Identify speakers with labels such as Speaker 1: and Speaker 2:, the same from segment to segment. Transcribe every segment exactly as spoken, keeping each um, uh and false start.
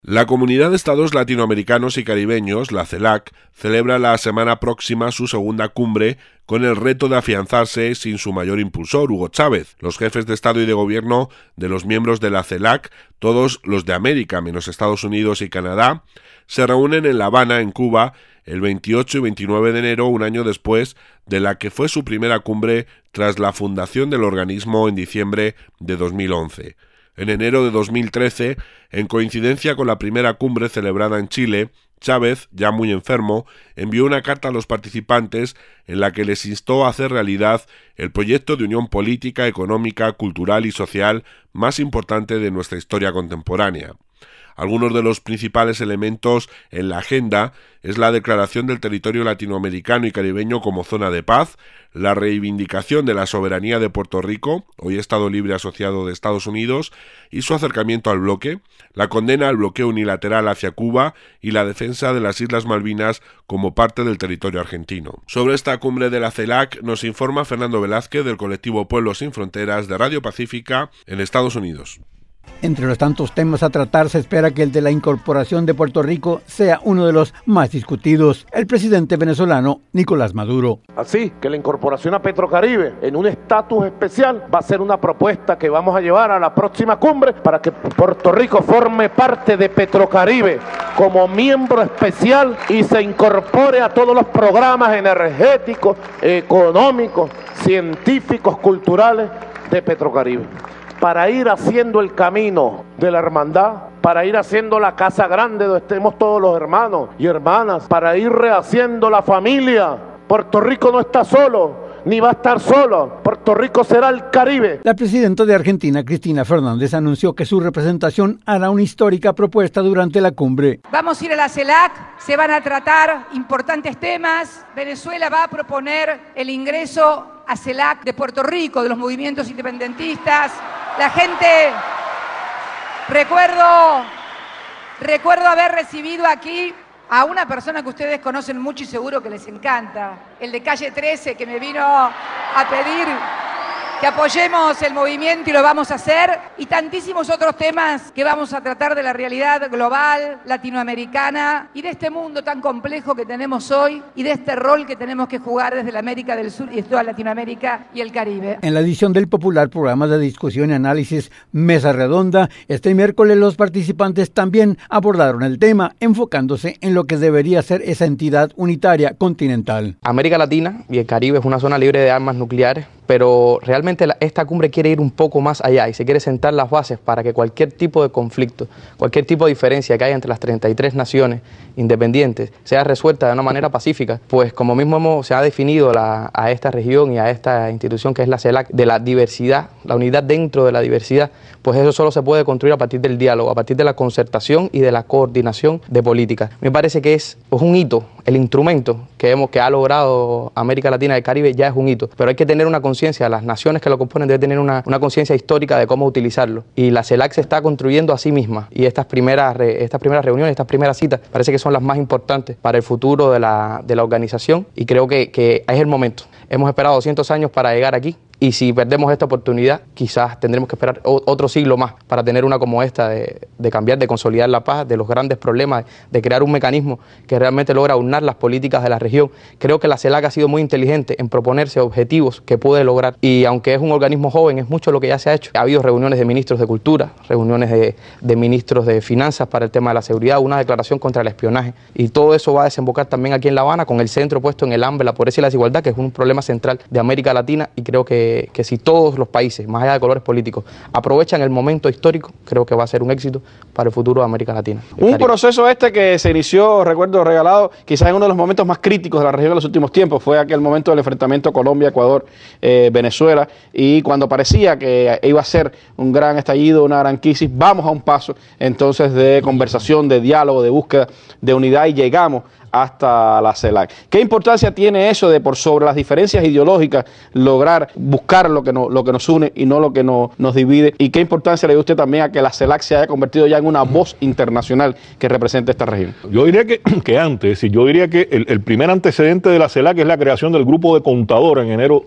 Speaker 1: La Comunidad de Estados Latinoamericanos y Caribeños, la CELAC, celebra la semana próxima su segunda cumbre con el reto de afianzarse sin su mayor impulsor, Hugo Chávez. Los jefes de Estado y de Gobierno de los miembros de la CELAC, todos los de América menos Estados Unidos y Canadá, se reúnen en La Habana, en Cuba, el veintiocho y veintinueve de enero, un año después de la que fue su primera cumbre tras la fundación del organismo en diciembre de dos mil once. En enero de dos mil trece, en coincidencia con la primera cumbre celebrada en Chile, Chávez, ya muy enfermo, envió una carta a los participantes en la que les instó a hacer realidad el proyecto de unión política, económica, cultural y social más importante de nuestra historia contemporánea. Algunos de los principales elementos en la agenda es la declaración del territorio latinoamericano y caribeño como zona de paz, la reivindicación de la soberanía de Puerto Rico, hoy Estado libre asociado de Estados Unidos, y su acercamiento al bloque, la condena al bloqueo unilateral hacia Cuba y la defensa de las Islas Malvinas como parte del territorio argentino. Sobre esta cumbre de la CELAC nos informa Fernando Velázquez del colectivo Pueblos Sin Fronteras de Radio Pacífica en Estados Unidos.
Speaker 2: Entre los tantos temas a tratar, se espera que el de la incorporación de Puerto Rico sea uno de los más discutidos. El presidente venezolano Nicolás Maduro.
Speaker 3: Así que la incorporación a Petrocaribe en un estatus especial va a ser una propuesta que vamos a llevar a la próxima cumbre para que Puerto Rico forme parte de Petrocaribe como miembro especial y se incorpore a todos los programas energéticos, económicos, científicos, culturales de Petrocaribe, para ir haciendo el camino de la hermandad, para ir haciendo la casa grande donde estemos todos los hermanos y hermanas, para ir rehaciendo la familia. Puerto Rico no está solo, ni va a estar solo. Puerto Rico será el Caribe.
Speaker 2: La presidenta de Argentina, Cristina Fernández, anunció que su representación hará una histórica propuesta durante la cumbre.
Speaker 4: Vamos a ir a la CELAC, se van a tratar importantes temas. Venezuela va a proponer el ingreso a CELAC de Puerto Rico, de los movimientos independentistas. La gente, recuerdo, recuerdo haber recibido aquí a una persona que ustedes conocen mucho y seguro que les encanta, el de Calle trece, que me vino a pedir que apoyemos el movimiento y lo vamos a hacer, y tantísimos otros temas que vamos a tratar de la realidad global, latinoamericana, y de este mundo tan complejo que tenemos hoy, y de este rol que tenemos que jugar desde la América del Sur y toda Latinoamérica y el Caribe.
Speaker 2: En la edición del popular programa de discusión y análisis Mesa Redonda, este miércoles los participantes también abordaron el tema, enfocándose en lo que debería ser esa entidad unitaria continental.
Speaker 5: América Latina y el Caribe es una zona libre de armas nucleares, pero realmente esta cumbre quiere ir un poco más allá y se quiere sentar las bases para que cualquier tipo de conflicto, cualquier tipo de diferencia que haya entre las treinta y tres naciones independientes sea resuelta de una manera pacífica, pues como mismo hemos, se ha definido la, a esta región y a esta institución que es la CELAC, de la diversidad, la unidad dentro de la diversidad, pues eso solo se puede construir a partir del diálogo, a partir de la concertación y de la coordinación de políticas. Me parece que es, es un hito, el instrumento que, hemos, que ha logrado América Latina y el Caribe ya es un hito, pero hay que tener una conciencia, las naciones que lo componen deben tener una, una conciencia histórica de cómo utilizarlo, y la CELAC se está construyendo a sí misma, y estas primeras, estas primeras reuniones, estas primeras citas, parece que son las más importantes para el futuro de la, de la organización, y creo que, que es el momento. Hemos esperado doscientos años para llegar aquí, y si perdemos esta oportunidad, quizás tendremos que esperar otro siglo más para tener una como esta de, de cambiar, de consolidar la paz, de los grandes problemas, de crear un mecanismo que realmente logra aunar las políticas de la región. Creo que la CELAC ha sido muy inteligente en proponerse objetivos que puede lograr, y aunque es un organismo joven, es mucho lo que ya se ha hecho. Ha habido reuniones de ministros de Cultura, reuniones de, de ministros de Finanzas para el tema de la seguridad, una declaración contra el espionaje, y todo eso va a desembocar también aquí en La Habana, con el centro puesto en el hambre, la pobreza y la desigualdad, que es un problema central de América Latina, y creo que que si todos los países, más allá de colores políticos, aprovechan el momento histórico, creo que va a ser un éxito para el futuro de América Latina.
Speaker 6: Un proceso este que se inició, recuerdo, regalado, quizás en uno de los momentos más críticos de la región en los últimos tiempos, fue aquel momento del enfrentamiento Colombia, Ecuador, eh, Venezuela, y cuando parecía que iba a ser un gran estallido, una gran crisis, vamos a un paso entonces de conversación, de diálogo, de búsqueda de unidad, y llegamos hasta la CELAC. ¿Qué importancia tiene eso de, por sobre las diferencias ideológicas, lograr buscar lo que, no, lo que nos une y no lo que no, nos divide? ¿Y qué importancia le da usted también a que la CELAC se haya convertido ya en una voz internacional que represente esta región?
Speaker 7: Yo diría que, que antes, y yo diría que el, el primer antecedente de la CELAC es la creación del grupo de contadores en enero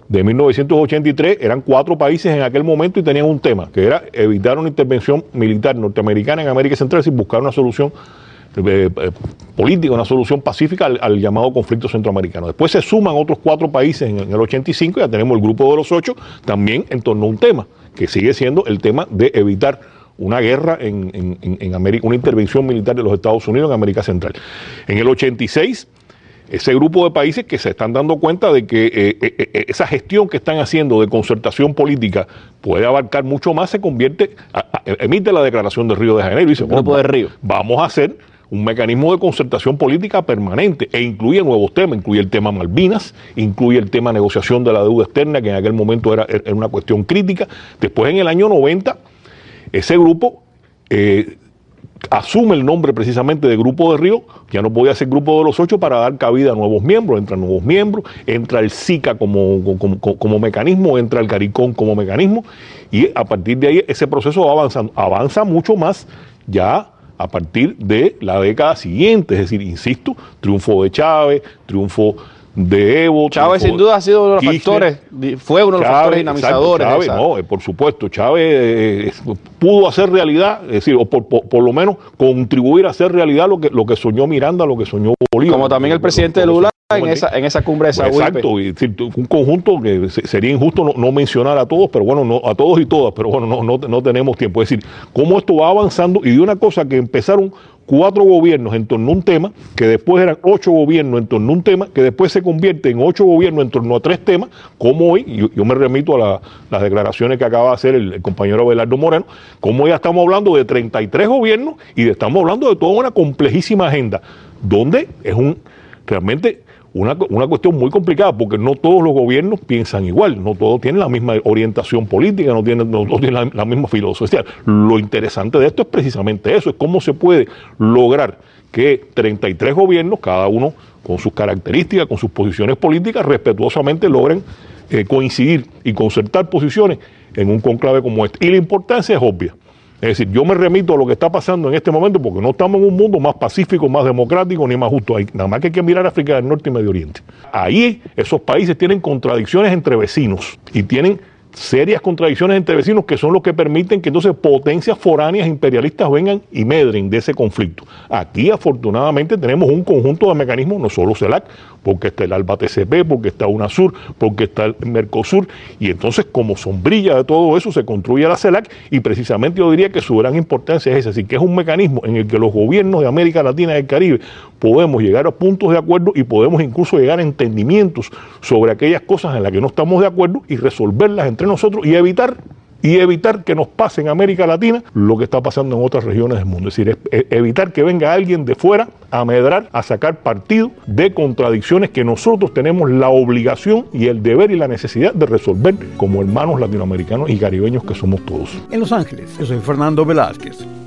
Speaker 7: de mil novecientos ochenta y tres, eran cuatro países en aquel momento y tenían un tema, que era evitar una intervención militar norteamericana en América Central y buscar una solución eh, eh, política, una solución pacífica al, al llamado conflicto centroamericano. Después se suman otros cuatro países en, en el ochenta y cinco, ya tenemos el grupo de los ocho, también en torno a un tema, que sigue siendo el tema de evitar una guerra en, en, en América, una intervención militar de los Estados Unidos en América Central. En el ochenta y seis, ese grupo de países que se están dando cuenta de que eh, eh, esa gestión que están haciendo de concertación política puede abarcar mucho más, se convierte, a, a, emite la declaración de Río de Janeiro y dice,
Speaker 6: el grupo de Río.
Speaker 7: Vamos a hacer un mecanismo de concertación política permanente e incluye nuevos temas, incluye el tema Malvinas, incluye el tema negociación de la deuda externa, que en aquel momento era, era una cuestión crítica. Después, en el año noventa, ese grupo eh, asume el nombre precisamente de Grupo de Río, ya no podía ser Grupo de los Ocho para dar cabida a nuevos miembros, entran nuevos miembros, entra el SICA como, como, como, como mecanismo, entra el CARICOM como mecanismo, y a partir de ahí ese proceso va avanzando, avanza mucho más ya a partir de la década siguiente, es decir, insisto, triunfo de Chávez, triunfo de Evo.
Speaker 6: Chávez sin duda ha sido uno de los Kirchner, factores, fue uno de los Chávez, factores dinamizadores.
Speaker 7: Exacto, Chávez, no, por supuesto, Chávez eh, pudo hacer realidad, es decir, o por, por, por lo menos contribuir a hacer realidad lo que, lo que soñó Miranda, lo que soñó Bolívar.
Speaker 6: Como también el presidente Lula en esa, en esa cumbre de Saúl.
Speaker 7: Exacto, y, un conjunto que sería injusto no, no mencionar a todos, pero bueno, no, a todos y todas, pero bueno, no, no, no tenemos tiempo. Es decir, cómo esto va avanzando y de una cosa que empezaron cuatro gobiernos en torno a un tema, que después eran ocho gobiernos en torno a un tema, que después se convierte en ocho gobiernos en torno a tres temas, como hoy, yo, yo me remito a la, las declaraciones que acaba de hacer el, el compañero Abelardo Moreno, como ya estamos hablando de treinta y tres gobiernos y de, estamos hablando de toda una complejísima agenda, donde es un realmente Una, una cuestión muy complicada, porque no todos los gobiernos piensan igual, no todos tienen la misma orientación política, no tienen, no, no tienen la, la misma filosofía. Lo interesante de esto es precisamente eso, es cómo se puede lograr que treinta y tres gobiernos, cada uno con sus características, con sus posiciones políticas, respetuosamente logren eh, coincidir y concertar posiciones en un conclave como este. Y la importancia es obvia. Es decir, yo me remito a lo que está pasando en este momento porque no estamos en un mundo más pacífico, más democrático ni más justo. Hay, nada más que hay que mirar África del Norte y Medio Oriente. Ahí esos países tienen contradicciones entre vecinos y tienen serias contradicciones entre vecinos que son los que permiten que entonces potencias foráneas imperialistas vengan y medren de ese conflicto. Aquí afortunadamente tenemos un conjunto de mecanismos, no solo CELAC, porque está el ALBA T C P, porque está UNASUR, porque está el Mercosur, y entonces como sombrilla de todo eso se construye la CELAC y precisamente yo diría que su gran importancia es esa, así que es un mecanismo en el que los gobiernos de América Latina y del Caribe podemos llegar a puntos de acuerdo y podemos incluso llegar a entendimientos sobre aquellas cosas en las que no estamos de acuerdo y resolverlas entre nosotros y evitar y evitar que nos pase en América Latina lo que está pasando en otras regiones del mundo. Es decir, es, es evitar que venga alguien de fuera a medrar, a sacar partido de contradicciones que nosotros tenemos la obligación y el deber y la necesidad de resolver como hermanos latinoamericanos y caribeños que somos todos.
Speaker 2: En Los Ángeles, yo soy Fernando Velázquez.